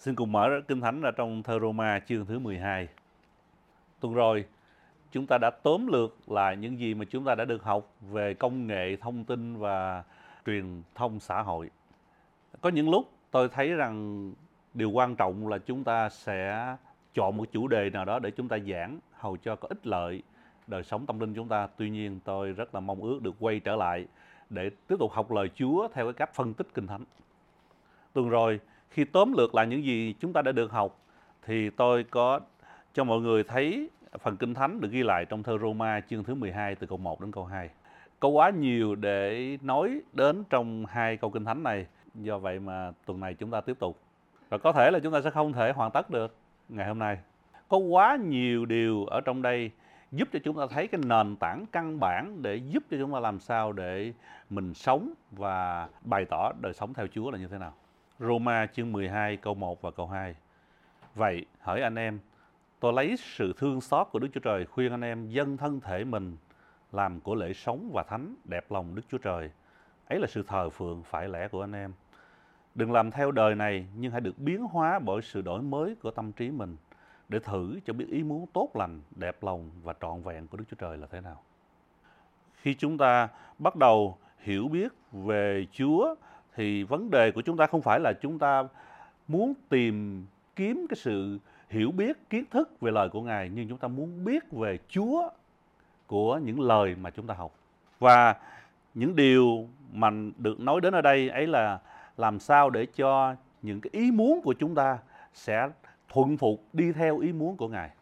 Xin cùng mở Kinh Thánh ra trong thơ Roma chương thứ 12. Tuần rồi, chúng ta đã tóm lược lại những gì mà chúng ta đã được học về công nghệ thông tin và truyền thông xã hội. Có những lúc tôi thấy rằng điều quan trọng là chúng ta sẽ chọn một chủ đề nào đó để chúng ta giảng hầu cho có ích lợi đời sống tâm linh chúng ta. Tuy nhiên, tôi rất là mong ước được quay trở lại để tiếp tục học lời Chúa theo cái cách phân tích Kinh Thánh. Tuần rồi, khi tóm lược lại những gì chúng ta đã được học, thì tôi có cho mọi người thấy phần Kinh Thánh được ghi lại trong thơ Roma chương thứ 12 từ câu 1 đến câu 2. Có quá nhiều để nói đến trong hai câu Kinh Thánh này, do vậy mà tuần này chúng ta tiếp tục. Và có thể là chúng ta sẽ không thể hoàn tất được ngày hôm nay. Có quá nhiều điều ở trong đây giúp cho chúng ta thấy cái nền tảng căn bản để giúp cho chúng ta làm sao để mình sống và bày tỏ đời sống theo Chúa là như thế nào. Roma chương 12 câu 1 và câu 2. Vậy, hỡi anh em, tôi lấy sự thương xót của Đức Chúa Trời khuyên anh em dâng thân thể mình làm của lễ sống và thánh đẹp lòng Đức Chúa Trời. Ấy là sự thờ phượng phải lẽ của anh em. Đừng làm theo đời này, nhưng hãy được biến hóa bởi sự đổi mới của tâm trí mình, để thử cho biết ý muốn tốt lành, đẹp lòng và trọn vẹn của Đức Chúa Trời là thế nào. Khi chúng ta bắt đầu hiểu biết về Chúa, thì vấn đề của chúng ta không phải là chúng ta muốn tìm kiếm cái sự hiểu biết, kiến thức về lời của Ngài, nhưng chúng ta muốn biết về Chúa của những lời mà chúng ta học. Và những điều mà được nói đến ở đây ấy là làm sao để cho những cái ý muốn của chúng ta sẽ thuận phục đi theo ý muốn của Ngài.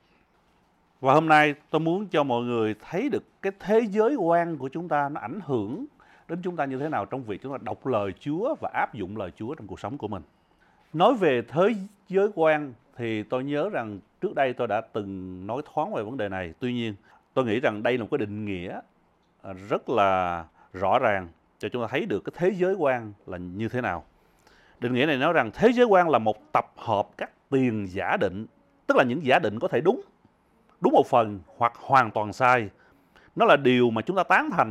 Và hôm nay tôi muốn cho mọi người thấy được cái thế giới quan của chúng ta nó ảnh hưởng đến chúng ta như thế nào trong việc chúng ta đọc lời Chúa và áp dụng lời Chúa trong cuộc sống của mình. Nói về thế giới quan thì tôi nhớ rằng trước đây tôi đã từng nói thoáng về vấn đề này. Tuy nhiên, tôi nghĩ rằng đây là một cái định nghĩa rất là rõ ràng cho chúng ta thấy được cái thế giới quan là như thế nào. Định nghĩa này nói rằng thế giới quan là một tập hợp các tiền giả định, tức là những giả định có thể đúng một phần hoặc hoàn toàn sai. Nó là điều mà chúng ta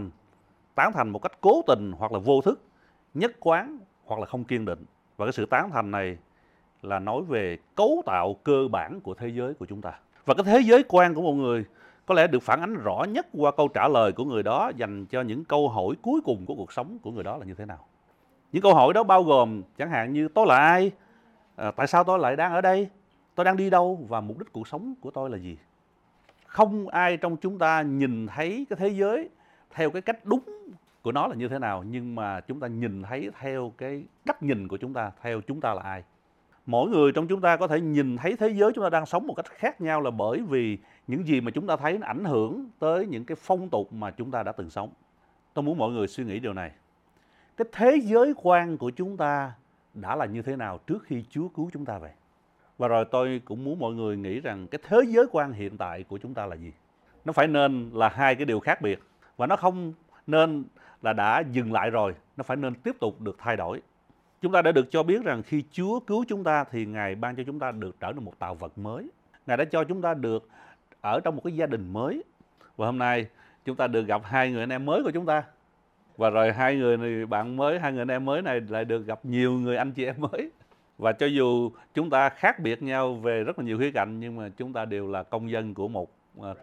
tán thành một cách cố tình hoặc là vô thức, nhất quán hoặc là không kiên định. Và cái sự tán thành này là nói về cấu tạo cơ bản của thế giới của chúng ta. Và cái thế giới quan của một người có lẽ được phản ánh rõ nhất qua câu trả lời của người đó dành cho những câu hỏi cuối cùng của cuộc sống của người đó là như thế nào. Những câu hỏi đó bao gồm chẳng hạn như tôi là ai, tại sao tôi lại đang ở đây, tôi đang đi đâu và mục đích cuộc sống của tôi là gì. Không ai trong chúng ta nhìn thấy cái thế giới theo cái cách đúng của nó là như thế nào, nhưng mà chúng ta nhìn thấy theo cái cách nhìn của chúng ta, theo chúng ta là ai. Mỗi người trong chúng ta có thể nhìn thấy thế giới chúng ta đang sống một cách khác nhau là bởi vì những gì mà chúng ta thấy nó ảnh hưởng tới những cái phong tục mà chúng ta đã từng sống. Tôi muốn mọi người suy nghĩ điều này. Cái thế giới quan của chúng ta đã là như thế nào trước khi Chúa cứu chúng ta về? Và rồi tôi cũng muốn mọi người nghĩ rằng cái thế giới quan hiện tại của chúng ta là gì? Nó phải nên là hai cái điều khác biệt. Và nó không nên là đã dừng lại rồi, nó phải nên tiếp tục được thay đổi. Chúng ta đã được cho biết rằng khi Chúa cứu chúng ta thì Ngài ban cho chúng ta được trở thành một tạo vật mới. Ngài đã cho chúng ta được ở trong một cái gia đình mới. Và hôm nay chúng ta được gặp hai người anh em mới của chúng ta. Và rồi hai người bạn mới, hai người anh em mới này lại được gặp nhiều người anh chị em mới. Và cho dù chúng ta khác biệt nhau về rất là nhiều khía cạnh, nhưng mà chúng ta đều là công dân của một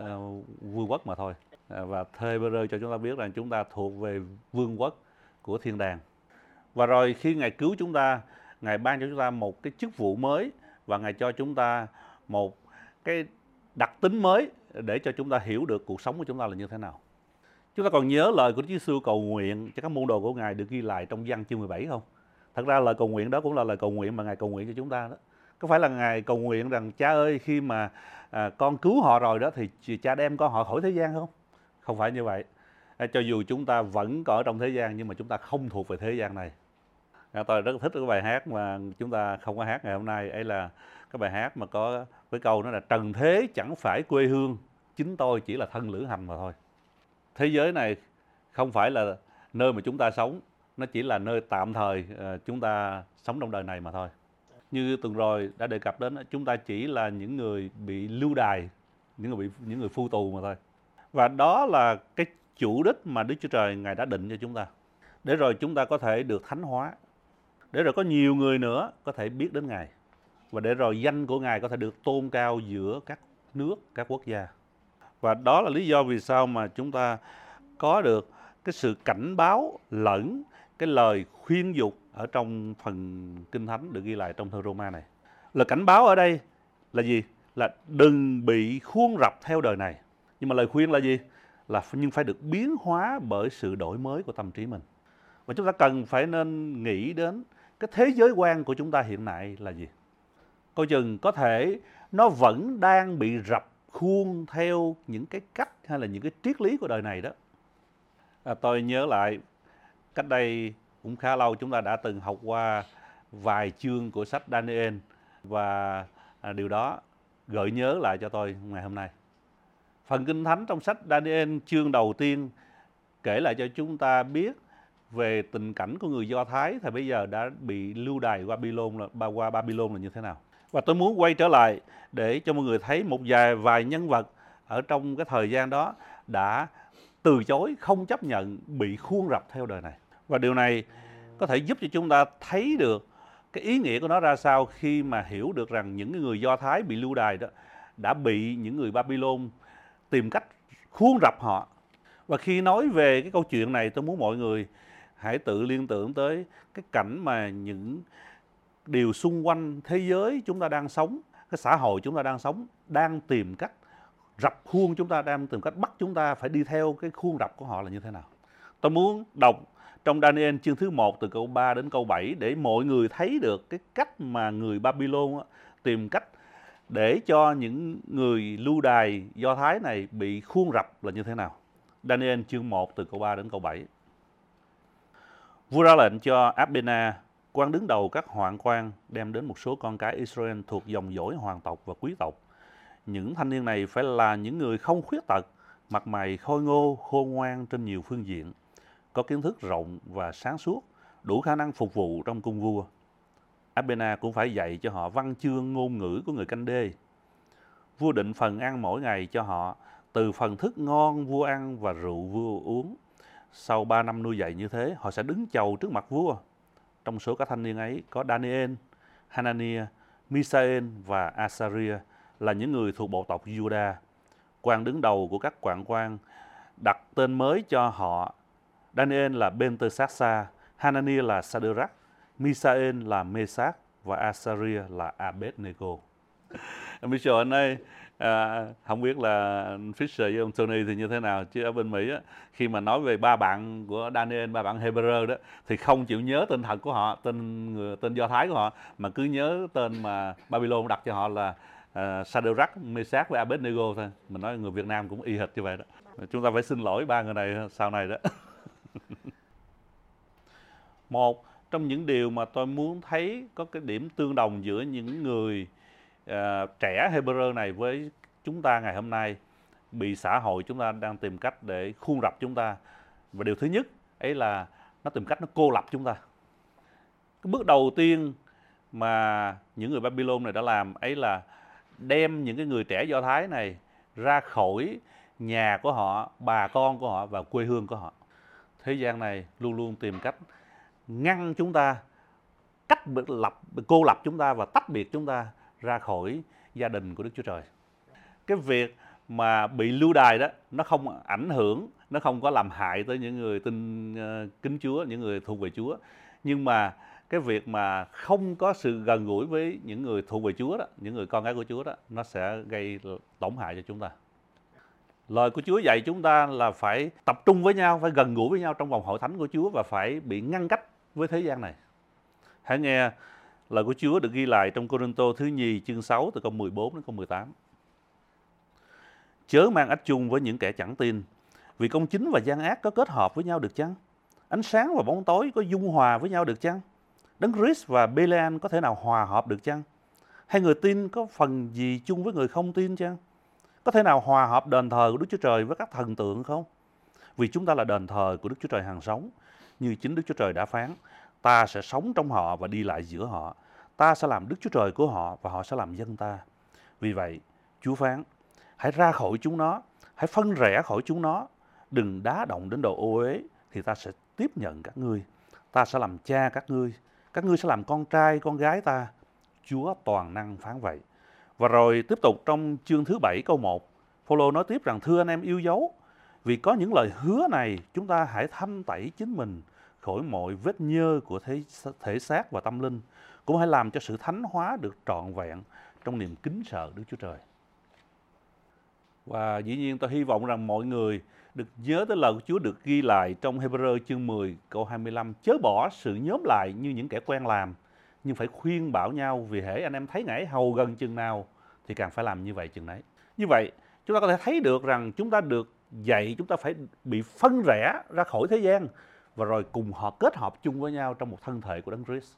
vương quốc mà thôi. Và Thê-bê-rơ cho chúng ta biết rằng chúng ta thuộc về vương quốc của thiên đàng. Và rồi khi Ngài cứu chúng ta, Ngài ban cho chúng ta một cái chức vụ mới và Ngài cho chúng ta một cái đặc tính mới để cho chúng ta hiểu được cuộc sống của chúng ta là như thế nào. Chúng ta còn nhớ lời của Chúa Giêsu cầu nguyện cho các môn đồ của Ngài được ghi lại trong Giăng chương 17 không? Thật ra lời cầu nguyện đó cũng là lời cầu nguyện mà Ngài cầu nguyện cho chúng ta đó. Có phải là Ngài cầu nguyện rằng Cha ơi, khi mà con cứu họ rồi đó thì Cha đem con họ khỏi thế gian không? Không phải như vậy. Cho dù chúng ta vẫn có ở trong thế gian nhưng mà chúng ta không thuộc về thế gian này. Tôi rất thích cái bài hát mà chúng ta không có hát ngày hôm nay. Ấy là cái bài hát mà có cái câu đó là trần thế chẳng phải quê hương, chính tôi chỉ là thân lữ hành mà thôi. Thế giới này không phải là nơi mà chúng ta sống, nó chỉ là nơi tạm thời chúng ta sống trong đời này mà thôi. Như tuần rồi đã đề cập đến, chúng ta chỉ là những người bị lưu đày, những người phu tù mà thôi. Và đó là cái chủ đích mà Đức Chúa Trời Ngài đã định cho chúng ta. Để rồi chúng ta có thể được thánh hóa, để rồi có nhiều người nữa có thể biết đến Ngài. và để rồi danh của Ngài có thể được tôn cao giữa các nước, các quốc gia. Và đó là lý do vì sao mà chúng ta có được cái sự cảnh báo lẫn cái lời khuyên dục ở trong phần Kinh Thánh được ghi lại trong thơ Roma này. Lời cảnh báo ở đây là gì? Là đừng bị khuôn rập theo đời này. Nhưng mà lời khuyên là gì? Là nhưng phải được biến hóa bởi sự đổi mới của tâm trí mình. Và chúng ta cần phải nên nghĩ đến cái thế giới quan của chúng ta hiện nay là gì? Coi chừng có thể nó vẫn đang bị rập khuôn theo những cái cách hay là những cái triết lý của đời này đó. Tôi nhớ lại cách đây cũng khá lâu chúng ta đã từng học qua vài chương của sách Daniel và điều đó gợi nhớ lại cho tôi ngày hôm nay. Phần Kinh Thánh trong sách Daniel chương đầu tiên kể lại cho chúng ta biết về tình cảnh của người Do Thái thời bây giờ đã bị lưu đày qua Babylon là như thế nào. Và tôi muốn quay trở lại để cho mọi người thấy một vài nhân vật ở trong cái thời gian đó đã từ chối, không chấp nhận bị khuôn rập theo đời này. Và điều này có thể giúp cho chúng ta thấy được cái ý nghĩa của nó ra sao khi mà hiểu được rằng những người Do Thái bị lưu đày đó đã bị những người Babylon tìm cách khuôn rập họ. Và khi nói về cái câu chuyện này, tôi muốn mọi người hãy tự liên tưởng tới cái cảnh mà những điều xung quanh thế giới chúng ta đang sống, cái xã hội chúng ta đang sống, đang tìm cách rập khuôn chúng ta, đang tìm cách bắt chúng ta phải đi theo cái khuôn rập của họ là như thế nào. Tôi muốn đọc trong Daniel chương thứ 1 từ câu 3 đến câu 7 để mọi người thấy được cái cách mà người Babylon tìm cách để cho những người lưu đày Do Thái này bị khuôn rập là như thế nào. Daniel chương 1 từ câu 3 đến câu 7. Vua ra lệnh cho Abena, quan đứng đầu các hoạn quan, đem đến một số con cái Israel thuộc dòng dõi hoàng tộc và quý tộc. Những thanh niên này phải là những người không khuyết tật, mặt mày khôi ngô, khôn ngoan trên nhiều phương diện, có kiến thức rộng và sáng suốt, đủ khả năng phục vụ trong cung vua. Abena cũng phải dạy cho họ văn chương ngôn ngữ của người Canh Đê. Vua định phần ăn mỗi ngày cho họ, từ phần thức ngon vua ăn và rượu vua uống. Sau 3 năm nuôi dạy như thế, họ sẽ đứng chầu trước mặt vua. Trong số các thanh niên ấy có Daniel, Hananiah, Misael và Asaria là những người thuộc bộ tộc Juda. Quan đứng đầu của các quản quan đặt tên mới cho họ. Daniel là Belteshazzar, Hananiah là Sadrach, Misael là Meshach và Asaria là Abednego. Mitchell anh ơi, không biết là Fisher với ông Tony thì như thế nào, chứ ở bên Mỹ á, khi mà nói về ba bạn của Daniel, ba bạn Hebrew đó, thì không chịu nhớ tên thật của họ, tên Do Thái của họ, mà cứ nhớ tên mà Babylon đặt cho họ là Sadrach, Meshach với Abednego thôi. Mình nói người Việt Nam cũng y hệt như vậy đó. Chúng ta phải xin lỗi ba người này sau này đó. Một trong những điều mà tôi muốn thấy có cái điểm tương đồng giữa những người trẻ Hebrew này với chúng ta ngày hôm nay, bị xã hội chúng ta đang tìm cách để khuôn rập chúng ta. Và điều thứ nhất ấy là nó tìm cách nó cô lập chúng ta. Cái bước đầu tiên mà những người Babylon này đã làm ấy là đem những cái người trẻ Do Thái này ra khỏi nhà của họ, bà con của họ và quê hương của họ. Thế gian này luôn luôn tìm cách ngăn chúng ta, cô lập chúng ta và tách biệt chúng ta ra khỏi gia đình của Đức Chúa Trời. Cái việc mà bị lưu đày đó, nó không ảnh hưởng, nó không có làm hại tới những người tin kính Chúa, những người thuộc về Chúa. Nhưng mà cái việc mà không có sự gần gũi với những người thuộc về Chúa đó, những người con cái của Chúa đó, nó sẽ gây tổn hại cho chúng ta. Lời của Chúa dạy chúng ta là phải tập trung với nhau, phải gần gũi với nhau trong vòng hội thánh của Chúa và phải bị ngăn cách với thế gian này. Hãy nghe lời của Chúa được ghi lại trong Cô-rinh-tô thứ nhì chương 6 từ câu 14 đến câu 18. Chớ mang ách chung với những kẻ chẳng tin, vì công chính và gian ác có kết hợp với nhau được chăng? Ánh sáng và bóng tối có dung hòa với nhau được chăng? Đấng Christ và Belial có thể nào hòa hợp được chăng? Hay người tin có phần gì chung với người không tin chăng? Có thể nào hòa hợp đền thờ của Đức Chúa Trời với các thần tượng không? Vì chúng ta là đền thờ của Đức Chúa Trời hằng sống, như chính Đức Chúa Trời đã phán, ta sẽ sống trong họ và đi lại giữa họ. Ta sẽ làm Đức Chúa Trời của họ và họ sẽ làm dân ta. Vì vậy, Chúa phán, hãy ra khỏi chúng nó, hãy phân rẽ khỏi chúng nó, đừng đá động đến đồ ô uế, thì ta sẽ tiếp nhận các ngươi. Ta sẽ làm cha các ngươi sẽ làm con trai, con gái ta. Chúa toàn năng phán vậy. Và rồi tiếp tục trong chương thứ 7 câu 1, Phaolô nói tiếp rằng: thưa anh em yêu dấu, vì có những lời hứa này, chúng ta hãy thanh tẩy chính mình khỏi mọi vết nhơ của thể xác và tâm linh, cũng hãy làm cho sự thánh hóa được trọn vẹn trong niềm kính sợ Đức Chúa Trời. Và dĩ nhiên tôi hy vọng rằng mọi người được nhớ tới lời của Chúa được ghi lại trong Hebrew chương 10 câu 25: chớ bỏ sự nhóm lại như những kẻ quen làm, nhưng phải khuyên bảo nhau, vì hễ anh em thấy ngài hầu gần chừng nào thì càng phải làm như vậy chừng nấy. Như vậy chúng ta có thể thấy được rằng chúng ta được dạy chúng ta phải bị phân rẽ ra khỏi thế gian và rồi cùng họ kết hợp chung với nhau trong một thân thể của Đấng Christ.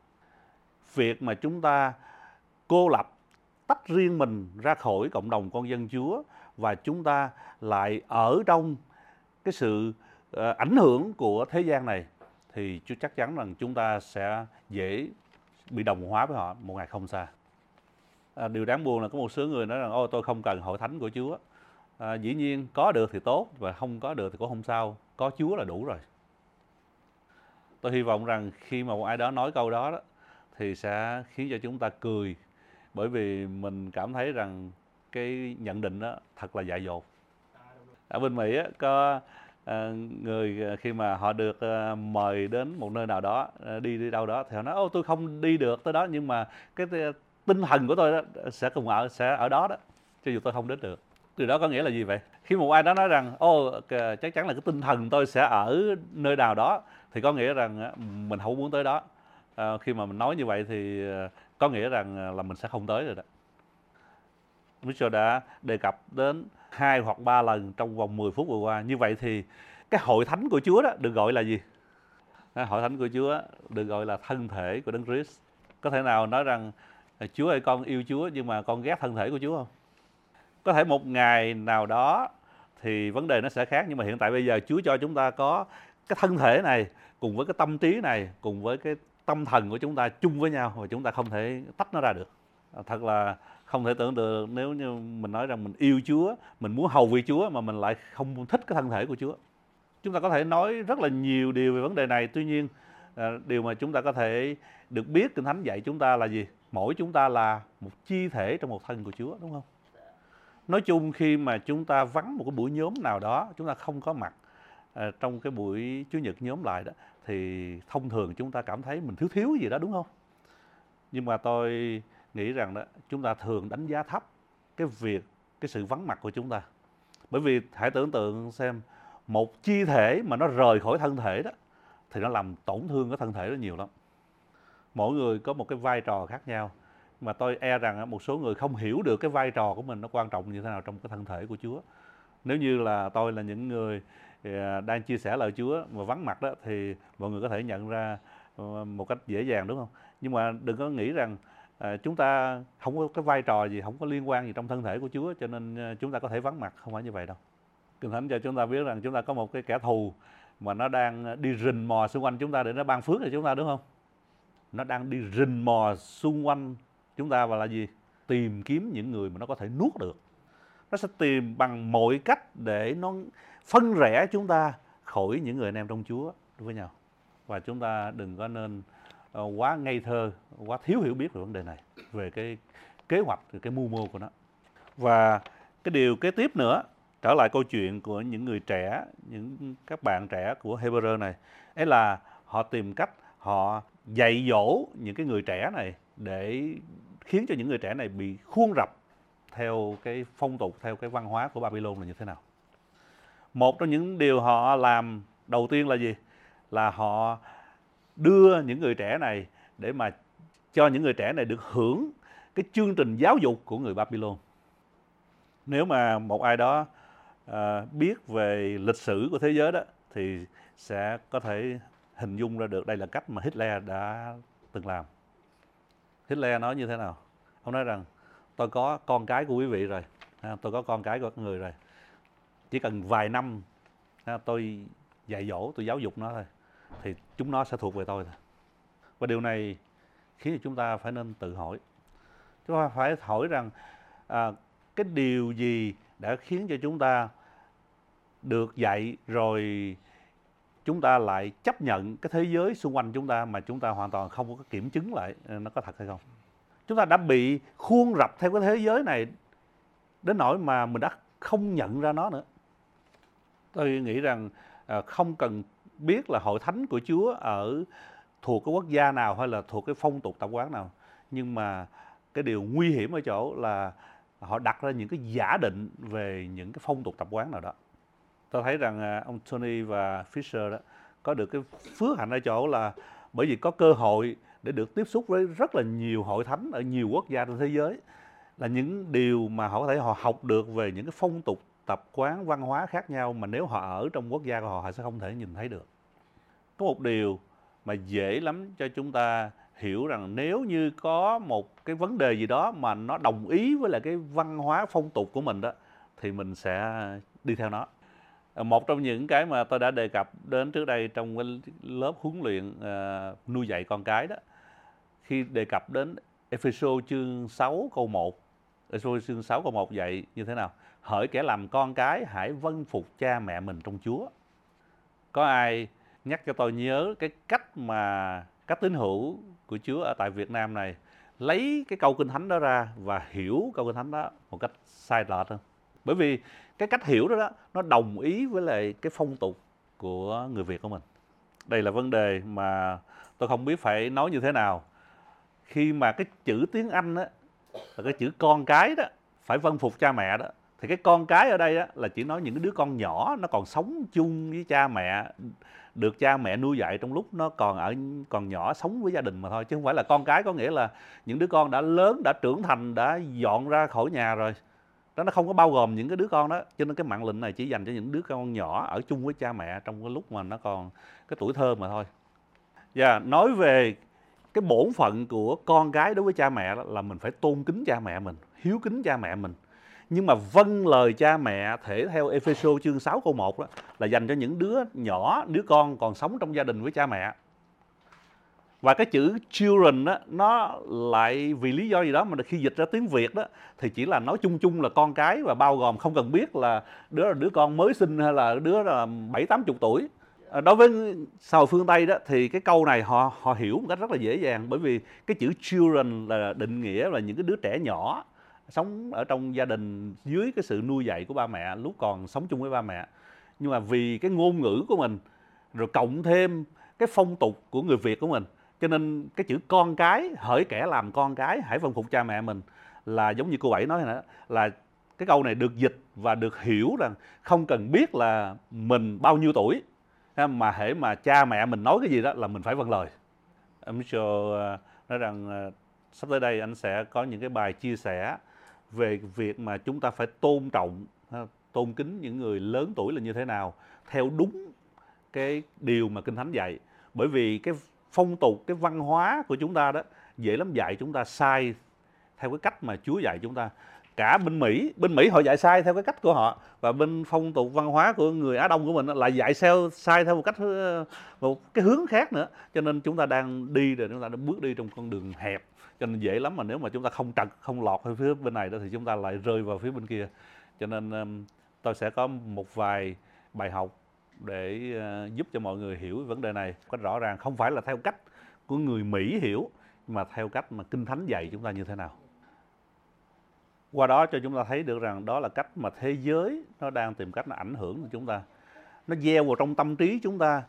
Việc mà chúng ta cô lập, tách riêng mình ra khỏi cộng đồng con dân Chúa và chúng ta lại ở trong cái sự ảnh hưởng của thế gian này, thì Chúa chắc chắn rằng chúng ta sẽ dễ bị đồng hóa với họ một ngày không xa. Điều đáng buồn là có một số người nói rằng: ôi, tôi không cần hội thánh của Chúa. Dĩ nhiên có được thì tốt, và không có được thì cũng không sao, có Chúa là đủ rồi. Tôi hy vọng rằng khi mà một ai đó nói câu đó thì sẽ khiến cho chúng ta cười, bởi vì mình cảm thấy rằng cái nhận định đó thật là dại dột. Ở bên Mỹ có người khi mà họ được mời đến một nơi nào đó, đi đâu đó, thì họ nói: ô, tôi không đi được tới đó, nhưng mà cái tinh thần của tôi đó sẽ ở đó đó, cho dù tôi không đến được. Từ đó có nghĩa là gì vậy? Khi một ai đó nói rằng: ô, chắc chắn là cái tinh thần tôi sẽ ở nơi nào đó, thì có nghĩa rằng mình không muốn tới đó. Khi mà mình nói như vậy thì có nghĩa rằng là mình sẽ không tới rồi đó. Mitchell đã đề cập đến 2 hoặc 3 lần trong vòng 10 phút vừa qua. Như vậy thì cái hội thánh của Chúa đó được gọi là gì? Hội thánh của Chúa được gọi là thân thể của Đấng Christ. Có thể nào nói rằng: Chúa ơi, con yêu Chúa nhưng mà con ghét thân thể của Chúa không? Có thể một ngày nào đó thì vấn đề nó sẽ khác, nhưng mà hiện tại bây giờ Chúa cho chúng ta có cái thân thể này cùng với cái tâm trí này, cùng với cái tâm thần của chúng ta chung với nhau, và chúng ta không thể tách nó ra được. Thật là không thể tưởng được nếu như mình nói rằng mình yêu Chúa, mình muốn hầu việc Chúa mà mình lại không thích cái thân thể của Chúa. Chúng ta có thể nói rất là nhiều điều về vấn đề này, tuy nhiên điều mà chúng ta có thể được biết Kinh Thánh dạy chúng ta là gì? Mỗi chúng ta là một chi thể trong một thân của Chúa, đúng không? Nói chung khi mà chúng ta vắng một cái buổi nhóm nào đó, chúng ta không có mặt trong cái buổi Chủ nhật nhóm lại đó, thì thông thường chúng ta cảm thấy mình thiếu gì đó, đúng không? Nhưng mà tôi nghĩ rằng đó, chúng ta thường đánh giá thấp cái sự vắng mặt của chúng ta. Bởi vì hãy tưởng tượng xem, một chi thể mà nó rời khỏi thân thể đó thì nó làm tổn thương cái thân thể đó nhiều lắm. Mỗi người có một cái vai trò khác nhau, mà tôi e rằng một số người không hiểu được cái vai trò của mình nó quan trọng như thế nào trong cái thân thể của Chúa. Nếu như là tôi là những người đang chia sẻ lời Chúa mà vắng mặt đó, thì mọi người có thể nhận ra một cách dễ dàng, đúng không? Nhưng mà đừng có nghĩ rằng chúng ta không có cái vai trò gì, không có liên quan gì trong thân thể của Chúa, cho nên chúng ta có thể vắng mặt. Không phải như vậy đâu. Kinh Thánh cho chúng ta biết rằng chúng ta có một cái kẻ thù mà nó đang đi rình mò xung quanh chúng ta để nó ban phước cho chúng ta, đúng không? Nó đang đi rình mò xung quanh chúng ta và là gì? Tìm kiếm những người mà nó có thể nuốt được. Nó sẽ tìm bằng mọi cách để nó phân rẽ chúng ta khỏi những người anh em trong Chúa với nhau. Và chúng ta đừng có nên quá ngây thơ, quá thiếu hiểu biết về vấn đề này, về cái kế hoạch, cái mưu mô của nó. Và cái điều kế tiếp nữa, trở lại câu chuyện của những người trẻ, các bạn trẻ của Hebrew này, ấy là họ tìm cách họ dạy dỗ những cái người trẻ này để khiến cho những người trẻ này bị khuôn rập theo cái phong tục, theo cái văn hóa của Babylon là như thế nào. Một trong những điều họ làm đầu tiên là gì? Là họ đưa những người trẻ này để mà cho những người trẻ này được hưởng cái chương trình giáo dục của người Babylon. Nếu mà một ai đó biết về lịch sử của thế giới đó, thì sẽ có thể hình dung ra được đây là cách mà Hitler đã từng làm. Hitler nói như thế nào? Ông nói rằng: tôi có con cái của quý vị rồi, tôi có con cái của các người rồi, chỉ cần vài năm tôi dạy dỗ, tôi giáo dục nó thôi, thì chúng nó sẽ thuộc về tôi thôi. Và điều này khiến chúng ta phải nên tự hỏi. Chúng ta phải hỏi rằng cái điều gì đã khiến cho chúng ta được dạy rồi chúng ta lại chấp nhận cái thế giới xung quanh chúng ta mà chúng ta hoàn toàn không có kiểm chứng lại nó có thật hay không. Chúng ta đã bị khuôn rập theo cái thế giới này đến nỗi mà mình đã không nhận ra nó nữa. Tôi nghĩ rằng không cần biết là hội thánh của Chúa thuộc cái quốc gia nào hay là thuộc cái phong tục tập quán nào, nhưng mà cái điều nguy hiểm ở chỗ là họ đặt ra những cái giả định về những cái phong tục tập quán nào đó. Tôi thấy rằng ông Tony và Fisher đó có được cái phước hạnh ở chỗ là bởi vì có cơ hội để được tiếp xúc với rất là nhiều hội thánh ở nhiều quốc gia trên thế giới, là những điều mà họ có thể họ học được về những cái phong tục tập quán văn hóa khác nhau mà nếu họ ở trong quốc gia của họ sẽ không thể nhìn thấy được. Có một điều mà dễ lắm cho chúng ta hiểu rằng nếu như có một cái vấn đề gì đó mà nó đồng ý với lại cái văn hóa phong tục của mình đó thì mình sẽ đi theo nó. Một trong những cái mà tôi đã đề cập đến trước đây trong cái lớp huấn luyện nuôi dạy con cái đó, khi đề cập đến Ê-phê-sô chương 6 câu 1, Ê-phê-sô chương 6 câu 1 dạy như thế nào? Hỡi kẻ làm con cái, hãy vâng phục cha mẹ mình trong Chúa. Có ai nhắc cho tôi nhớ cái cách mà các tín hữu của Chúa ở tại Việt Nam này lấy cái câu Kinh Thánh đó ra và hiểu câu Kinh Thánh đó một cách sai lệch không? Bởi vì cái cách hiểu đó nó đồng ý với lại cái phong tục của người Việt của mình. Đây là vấn đề mà tôi không biết phải nói như thế nào. Khi mà cái chữ tiếng Anh đó, là cái chữ con cái đó, phải vâng phục cha mẹ đó, thì cái con cái ở đây đó, là chỉ nói những cái đứa con nhỏ nó còn sống chung với cha mẹ, được cha mẹ nuôi dạy trong lúc nó còn nhỏ, sống với gia đình mà thôi, chứ không phải là con cái có nghĩa là những đứa con đã lớn, đã trưởng thành, đã dọn ra khỏi nhà rồi. Đó, nó không có bao gồm những cái đứa con đó, cho nên cái mạng lệnh này chỉ dành cho những đứa con nhỏ ở chung với cha mẹ trong cái lúc mà nó còn cái tuổi thơ mà thôi. Và nói về cái bổn phận của con cái đối với cha mẹ đó là mình phải tôn kính cha mẹ mình, hiếu kính cha mẹ mình. Nhưng mà vâng lời cha mẹ thể theo Ê-phê-sô chương 6 câu 1 đó là dành cho những đứa nhỏ, đứa con còn sống trong gia đình với cha mẹ. Và cái chữ children đó, nó lại vì lý do gì đó mà khi dịch ra tiếng Việt đó thì chỉ là nói chung chung là con cái và bao gồm không cần biết là đứa con mới sinh hay là đứa là 70-80 tuổi. Đối với xã hội phương Tây đó thì cái câu này họ hiểu một cách rất là dễ dàng, bởi vì cái chữ children là định nghĩa là những cái đứa trẻ nhỏ sống ở trong gia đình dưới cái sự nuôi dạy của ba mẹ lúc còn sống chung với ba mẹ. Nhưng mà vì cái ngôn ngữ của mình rồi cộng thêm cái phong tục của người Việt của mình, cho nên cái chữ con cái, hỡi kẻ làm con cái hãy vâng phục cha mẹ mình, là giống như cô Bảy nói nữa, là cái câu này được dịch và được hiểu rằng không cần biết là mình bao nhiêu tuổi, mà hễ mà cha mẹ mình nói cái gì đó là mình phải vâng lời. Mitchell nói rằng sắp tới đây anh sẽ có những cái bài chia sẻ về việc mà chúng ta phải tôn trọng, tôn kính những người lớn tuổi là như thế nào, theo đúng cái điều mà Kinh Thánh dạy. Bởi vì cái phong tục, cái văn hóa của chúng ta đó dễ lắm dạy chúng ta sai theo cái cách mà Chúa dạy chúng ta. Cả bên Mỹ họ dạy sai theo cái cách của họ, và bên phong tục văn hóa của người Á Đông của mình lại dạy sai theo một cái hướng khác nữa. Cho nên chúng ta đang đi rồi, chúng ta đã bước đi trong con đường hẹp, cho nên dễ lắm mà nếu mà chúng ta không lọt ở phía bên này đó thì chúng ta lại rơi vào phía bên kia. Cho nên tôi sẽ có một vài bài học để giúp cho mọi người hiểu vấn đề này cách rõ ràng, không phải là theo cách của người Mỹ hiểu, mà theo cách mà Kinh Thánh dạy chúng ta như thế nào. Qua đó cho chúng ta thấy được rằng đó là cách mà thế giới nó đang tìm cách nó ảnh hưởng đến chúng ta. Nó gieo vào trong tâm trí chúng ta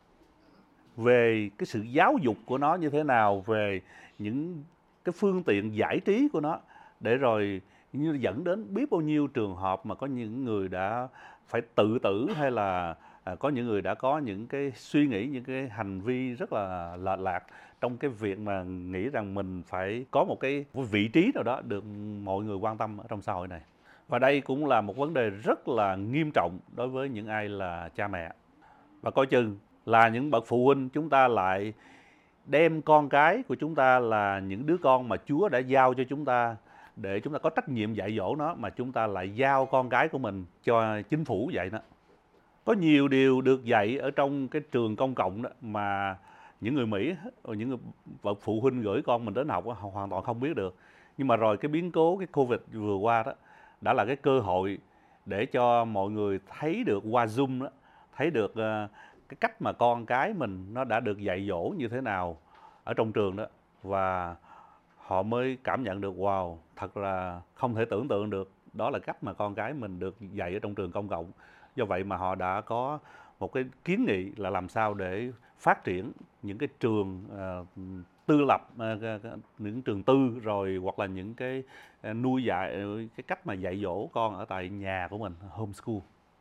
về cái sự giáo dục của nó như thế nào, về những cái phương tiện giải trí của nó, để rồi như dẫn đến biết bao nhiêu trường hợp mà có những người đã phải tự tử, hay là có những người đã có những cái suy nghĩ, những cái hành vi rất là lệch lạc trong cái việc mà nghĩ rằng mình phải có một cái vị trí nào đó được mọi người quan tâm ở trong xã hội này. Và đây cũng là một vấn đề rất là nghiêm trọng đối với những ai là cha mẹ. Và coi chừng là những bậc phụ huynh, chúng ta lại đem con cái của chúng ta là những đứa con mà Chúa đã giao cho chúng ta để chúng ta có trách nhiệm dạy dỗ nó, mà chúng ta lại giao con cái của mình cho chính phủ dạy nó. Có nhiều điều được dạy ở trong cái trường công cộng đó mà những người Mỹ, những người bậc phụ huynh gửi con mình đến học họ hoàn toàn không biết được. Nhưng mà rồi cái biến cố, cái Covid vừa qua đó đã là cái cơ hội để cho mọi người thấy được qua Zoom đó, thấy được cái cách mà con cái mình nó đã được dạy dỗ như thế nào ở trong trường đó. Và họ mới cảm nhận được wow, thật là không thể tưởng tượng được đó là cách mà con cái mình được dạy ở trong trường công cộng. Do vậy mà họ đã có một cái kiến nghị là làm sao để phát triển những cái trường tư lập, những trường tư rồi hoặc là những cái nuôi dạy, cái cách mà dạy dỗ con ở tại nhà của mình, homeschool.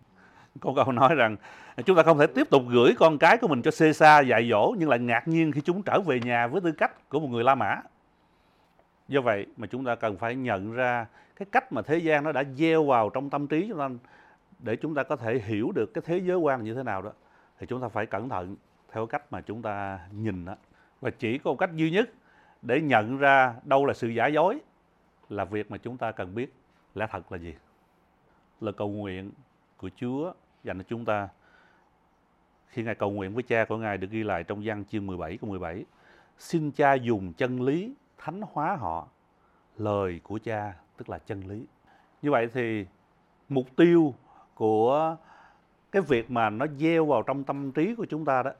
Có câu nói rằng chúng ta không thể tiếp tục gửi con cái của mình cho xê xa dạy dỗ nhưng lại ngạc nhiên khi chúng trở về nhà với tư cách của một người La Mã. Do vậy mà chúng ta cần phải nhận ra cái cách mà thế gian nó đã gieo vào trong tâm trí chúng ta để chúng ta có thể hiểu được cái thế giới quan như thế nào đó, thì chúng ta phải cẩn thận theo cách mà chúng ta nhìn đó. Và chỉ có một cách duy nhất để nhận ra đâu là sự giả dối là việc mà chúng ta cần biết lẽ thật là gì. Lời cầu nguyện của Chúa dành cho chúng ta khi Ngài cầu nguyện với Cha của Ngài được ghi lại trong Giăng chương 17 câu 17. Xin Cha dùng chân lý thánh hóa họ, lời của Cha tức là chân lý. Như vậy thì mục tiêu của cái việc mà nó gieo vào trong tâm trí của chúng ta đó,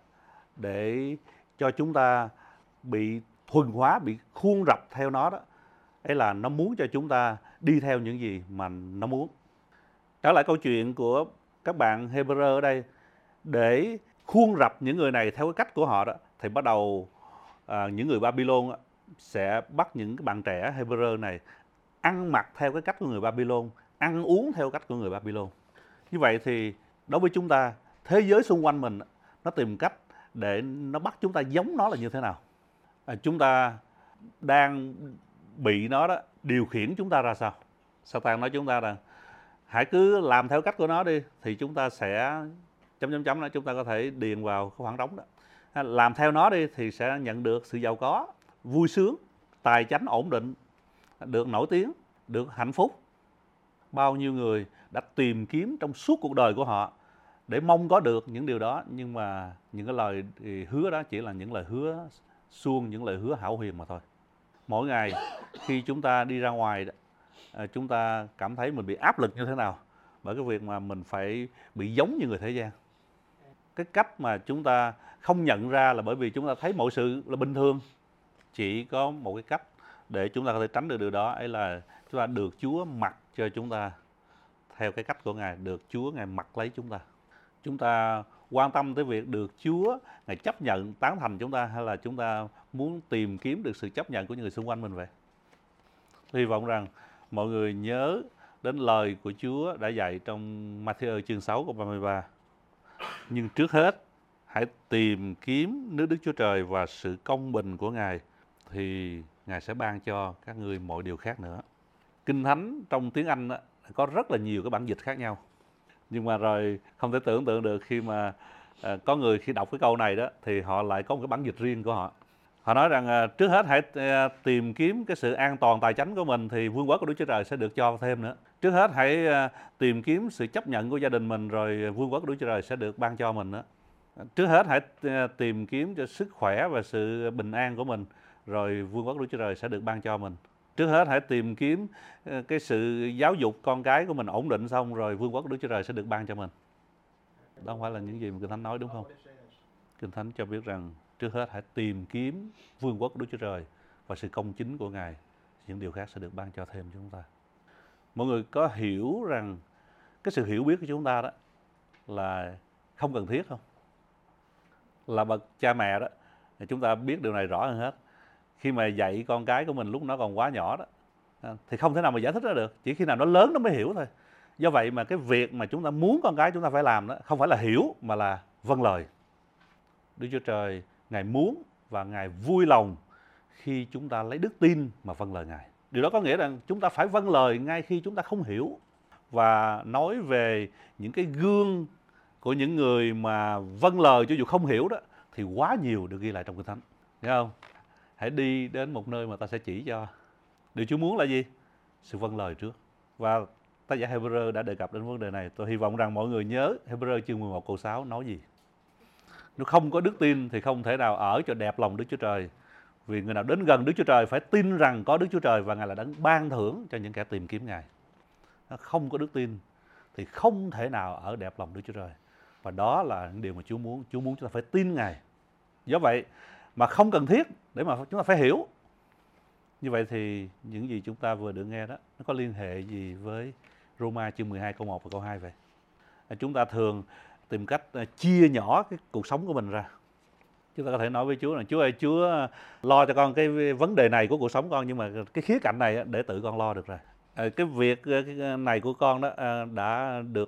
để cho chúng ta bị thuần hóa, bị khuôn rập theo nó đó, ấy là nó muốn cho chúng ta đi theo những gì mà nó muốn. Trở lại câu chuyện của các bạn Hebrew ở đây, để khuôn rập những người này theo cái cách của họ đó, thì bắt đầu những người Babylon sẽ bắt những bạn trẻ Hebrew này ăn mặc theo cái cách của người Babylon, ăn uống theo cách của người Babylon. Như vậy thì đối với chúng ta, thế giới xung quanh mình nó tìm cách để nó bắt chúng ta giống nó là như thế nào. Chúng ta đang bị nó đó điều khiển chúng ta ra sao. Satan nói chúng ta rằng hãy cứ làm theo cách của nó đi, thì chúng ta sẽ chấm đó, chúng ta có thể điền vào cái khoảng trống đó. Làm theo nó đi thì sẽ nhận được sự giàu có, vui sướng, tài chánh ổn định, được nổi tiếng, được hạnh phúc. Bao nhiêu người đã tìm kiếm trong suốt cuộc đời của họ để mong có được những điều đó, nhưng mà những cái lời hứa đó chỉ là những lời hứa suông, những lời hứa hão huyền mà thôi. Mỗi ngày khi chúng ta đi ra ngoài, chúng ta cảm thấy mình bị áp lực như thế nào bởi cái việc mà mình phải bị giống như người thế gian. Cái cách mà chúng ta không nhận ra là bởi vì chúng ta thấy mọi sự là bình thường. Chỉ có một cái cách để chúng ta có thể tránh được điều đó, ấy là chúng ta được Chúa mặc cho chúng ta theo cái cách của Ngài, được Chúa Ngài mặc lấy chúng ta. Chúng ta quan tâm tới việc được Chúa Ngài chấp nhận, tán thành chúng ta, hay là chúng ta muốn tìm kiếm được sự chấp nhận của những người xung quanh mình vậy? Hy vọng rằng mọi người nhớ đến lời của Chúa đã dạy trong Matthew chương 6 câu 33. Nhưng trước hết, hãy tìm kiếm nước Đức Chúa Trời và sự công bình của Ngài, thì Ngài sẽ ban cho các ngươi mọi điều khác nữa. Kinh Thánh trong tiếng Anh đó, có rất là nhiều cái bản dịch khác nhau. Nhưng mà rồi không thể tưởng tượng được khi mà có người khi đọc cái câu này đó thì họ lại có một cái bản dịch riêng của họ. Họ nói rằng trước hết hãy tìm kiếm cái sự an toàn tài chánh của mình, thì vương quốc của Đức Chúa Trời sẽ được cho thêm nữa. Trước hết hãy tìm kiếm sự chấp nhận của gia đình mình, rồi vương quốc của Đức Chúa Trời sẽ được ban cho mình nữa. Trước hết hãy tìm kiếm cho sức khỏe và sự bình an của mình, rồi vương quốc của Đức Chúa Trời sẽ được ban cho mình. Trước hết hãy tìm kiếm cái sự giáo dục con cái của mình ổn định xong, rồi vương quốc của Đức Chúa Trời sẽ được ban cho mình. Đó không phải là những gì mà Kinh Thánh nói, đúng không? Kinh Thánh cho biết rằng trước hết hãy tìm kiếm vương quốc của Đức Chúa Trời và sự công chính của Ngài, những điều khác sẽ được ban cho thêm cho chúng ta. Mọi người có hiểu rằng cái sự hiểu biết của chúng ta đó là không cần thiết không? Là bậc cha mẹ đó, chúng ta biết điều này rõ hơn hết. Khi mà dạy con cái của mình lúc nó còn quá nhỏ đó, thì không thể nào mà giải thích ra được. Chỉ khi nào nó lớn nó mới hiểu thôi. Do vậy mà cái việc mà chúng ta muốn con cái chúng ta phải làm đó không phải là hiểu mà là vâng lời. Đức Chúa Trời Ngài muốn và Ngài vui lòng khi chúng ta lấy đức tin mà vâng lời Ngài. Điều đó có nghĩa rằng chúng ta phải vâng lời ngay khi chúng ta không hiểu. Và nói về những cái gương của những người mà vâng lời cho dù không hiểu đó, thì quá nhiều được ghi lại trong Kinh Thánh. Thấy không? Hãy đi đến một nơi mà ta sẽ chỉ cho. Điều Chúa muốn là gì? Sự vâng lời trước. Và tác giả Hebrew đã đề cập đến vấn đề này. Tôi hy vọng rằng mọi người nhớ Hebrew chương 11 câu 6 nói gì. Nếu không có đức tin thì không thể nào ở cho đẹp lòng Đức Chúa Trời. Vì người nào đến gần Đức Chúa Trời phải tin rằng có Đức Chúa Trời và Ngài là đấng ban thưởng cho những kẻ tìm kiếm Ngài. Không có đức tin thì không thể nào ở đẹp lòng Đức Chúa Trời. Và đó là những điều mà Chúa muốn. Chúa muốn chúng ta phải tin Ngài. Do vậy mà không cần thiết để mà chúng ta phải hiểu. Như vậy thì những gì chúng ta vừa được nghe đó, nó có liên hệ gì với Roma chương 12 câu 1 và câu 2 vậy? Chúng ta thường tìm cách chia nhỏ cái cuộc sống của mình ra. Chúng ta có thể nói với Chúa rằng Chúa ơi, Chúa lo cho con cái vấn đề này của cuộc sống con, nhưng mà cái khía cạnh này để tự con lo được rồi. Cái việc này của con đó đã được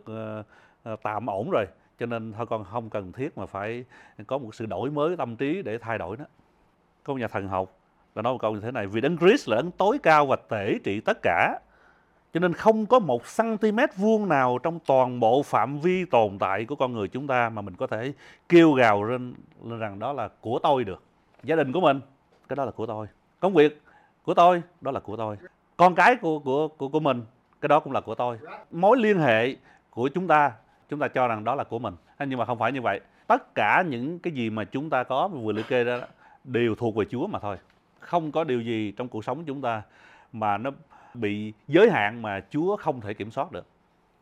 tạm ổn rồi, cho nên thôi con không cần thiết mà phải có một sự đổi mới tâm trí để thay đổi nó. Có một nhà thần học đã nói một câu như thế này: vì Đấng Christ là đấng tối cao và tể trị tất cả, cho nên không có 1 cm vuông nào trong toàn bộ phạm vi tồn tại của con người chúng ta mà mình có thể kêu gào lên rằng đó là của tôi được. Gia đình của mình, cái đó là của tôi. Công việc của tôi, đó là của tôi. Con cái của mình, cái đó cũng là của tôi. Mối liên hệ của chúng ta cho rằng đó là của mình. Nhưng mà không phải như vậy. Tất cả những cái gì mà chúng ta có vừa liệt kê ra đều thuộc về Chúa mà thôi. Không có điều gì trong cuộc sống chúng ta mà nó bị giới hạn mà Chúa không thể kiểm soát được.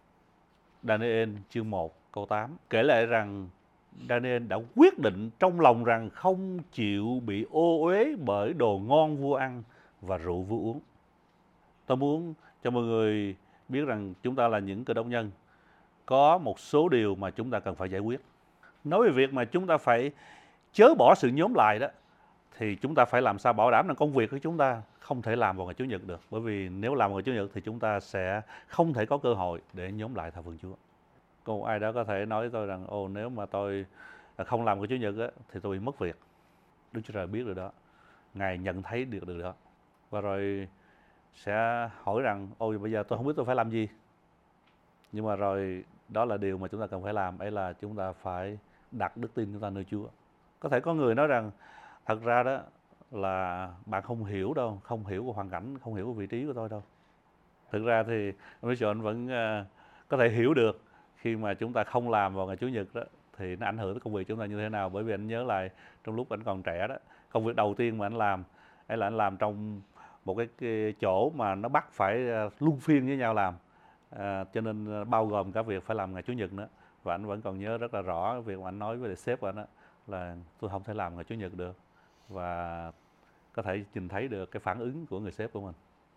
Daniel chương 1 câu 8 kể lại rằng Daniel đã quyết định trong lòng rằng không chịu bị ô uế bởi đồ ngon vua ăn và rượu vua uống. Tôi muốn cho mọi người biết rằng chúng ta là những Cơ Đốc nhân, có một số điều mà chúng ta cần phải giải quyết. Nói về việc mà chúng ta phải chớ bỏ sự nhóm lại đó, thì chúng ta phải làm sao bảo đảm rằng công việc của chúng ta không thể làm vào ngày Chủ nhật được. Bởi vì nếu làm vào ngày Chủ nhật thì chúng ta sẽ không thể có cơ hội để nhóm lại thờ phượng Chúa. Có ai đó có thể nói với tôi rằng nếu mà tôi không làm ngày Chủ nhật á, thì tôi bị mất việc. Đức Chúa Trời biết được đó, Ngài nhận thấy được đó. Và rồi sẽ hỏi rằng bây giờ tôi không biết tôi phải làm gì. Nhưng mà rồi đó là điều mà chúng ta cần phải làm, ấy là chúng ta phải đặt đức tin chúng ta nơi Chúa. Có thể có người nói rằng thật ra đó là bạn không hiểu đâu, không hiểu của hoàn cảnh, không hiểu của vị trí của tôi đâu. Thực ra thì ông anh vẫn có thể hiểu được khi mà chúng ta không làm vào ngày Chủ nhật đó thì nó ảnh hưởng tới công việc chúng ta như thế nào. Bởi vì anh nhớ lại trong lúc anh còn trẻ đó, công việc đầu tiên mà anh làm ấy là anh làm trong một cái chỗ mà nó bắt phải luân phiên với nhau làm, cho nên bao gồm cả việc phải làm ngày Chủ nhật nữa. Và anh vẫn còn nhớ rất là rõ việc mà anh nói với sếp của anh đó, là tôi không thể làm ngày Chủ nhật được. Và có thể nhìn thấy được cái phản ứng của người sếp của mình.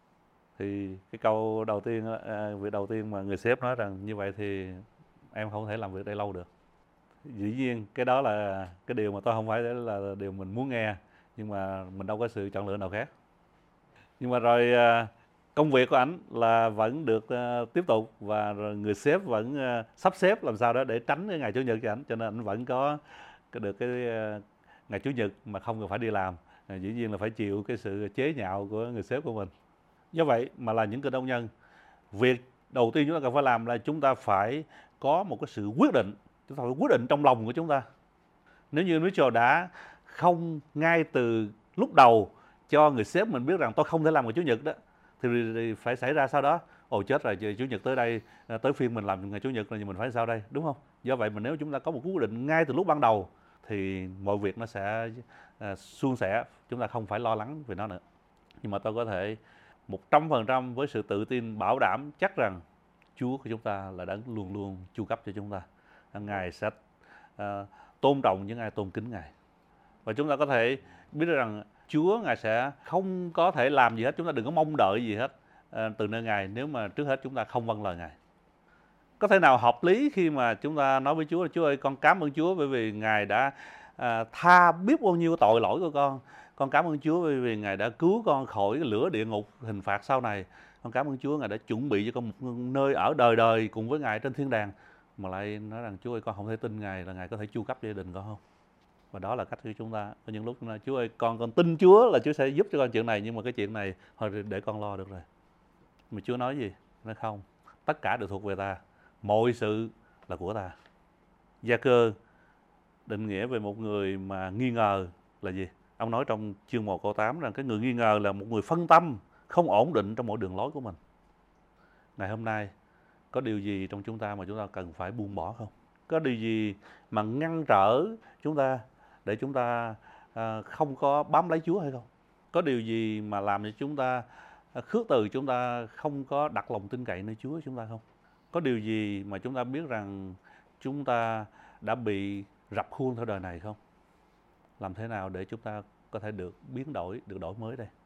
Thì cái câu đầu tiên, việc đầu tiên mà người sếp nói rằng như vậy thì em không thể làm việc đây lâu được. Dĩ nhiên cái đó là cái điều mà tôi không phải là điều mình muốn nghe, nhưng mà mình đâu có sự chọn lựa nào khác. Nhưng mà rồi công việc của ảnh là vẫn được tiếp tục, và rồi người sếp vẫn sắp xếp làm sao đó để tránh cái ngày Chủ nhật cho ảnh, cho nên ảnh vẫn có được cái ngày Chủ nhật mà không cần phải đi làm. Dĩ nhiên là phải chịu cái sự chế nhạo của người sếp của mình. Do vậy mà là những Cơ Đốc nhân, việc đầu tiên chúng ta cần phải làm là chúng ta phải có một cái sự quyết định. Chúng ta phải quyết định trong lòng của chúng ta. Nếu như Đức Chúa đã không ngay từ lúc đầu cho người sếp mình biết rằng tôi không thể làm ngày Chủ nhật đó, thì phải xảy ra sau đó, chết rồi, Chủ nhật tới đây, tới phiên mình làm ngày Chủ nhật rồi, mình phải sao đây, đúng không? Do vậy mà nếu chúng ta có một quyết định ngay từ lúc ban đầu thì mọi việc nó sẽ suôn sẻ, chúng ta không phải lo lắng về nó nữa. Nhưng mà tôi có thể 100% với sự tự tin bảo đảm chắc rằng Chúa của chúng ta là đấng luôn luôn chu cấp cho chúng ta. Ngài sẽ tôn trọng những ai tôn kính Ngài. Và chúng ta có thể biết rằng Chúa Ngài sẽ không có thể làm gì hết. Chúng ta đừng có mong đợi gì hết từ nơi Ngài nếu mà trước hết chúng ta không vâng lời Ngài. Có thể nào hợp lý khi mà chúng ta nói với Chúa là Chúa ơi, con cảm ơn Chúa bởi vì Ngài đã tha biết bao nhiêu tội lỗi của con. Con cảm ơn Chúa bởi vì Ngài đã cứu con khỏi cái lửa địa ngục hình phạt sau này. Con cảm ơn Chúa Ngài đã chuẩn bị cho con một nơi ở đời đời cùng với Ngài trên thiên đàng. Mà lại nói rằng Chúa ơi, con không thể tin Ngài là Ngài có thể chu cấp gia đình con không? Và đó là cách của chúng ta. Có những lúc chúng ta, Chúa ơi, con tin Chúa là Chúa sẽ giúp cho con chuyện này, nhưng mà cái chuyện này thôi để con lo được rồi. Mà Chúa nói gì? Nói không, tất cả đều thuộc về ta, mọi sự là của ta. Gia Cơ định nghĩa về một người mà nghi ngờ là gì? Ông nói trong chương 1 câu 8 rằng cái người nghi ngờ là một người phân tâm, không ổn định trong mọi đường lối của mình. Ngày hôm nay có điều gì trong chúng ta mà chúng ta cần phải buông bỏ không? Có điều gì mà ngăn trở chúng ta để chúng ta không có bám lấy Chúa hay không? Có điều gì mà làm cho chúng ta khước từ, chúng ta không có đặt lòng tin cậy nơi Chúa chúng ta không? Có điều gì mà chúng ta biết rằng chúng ta đã bị rập khuôn theo đời này không? Làm thế nào để chúng ta có thể được biến đổi, được đổi mới đây?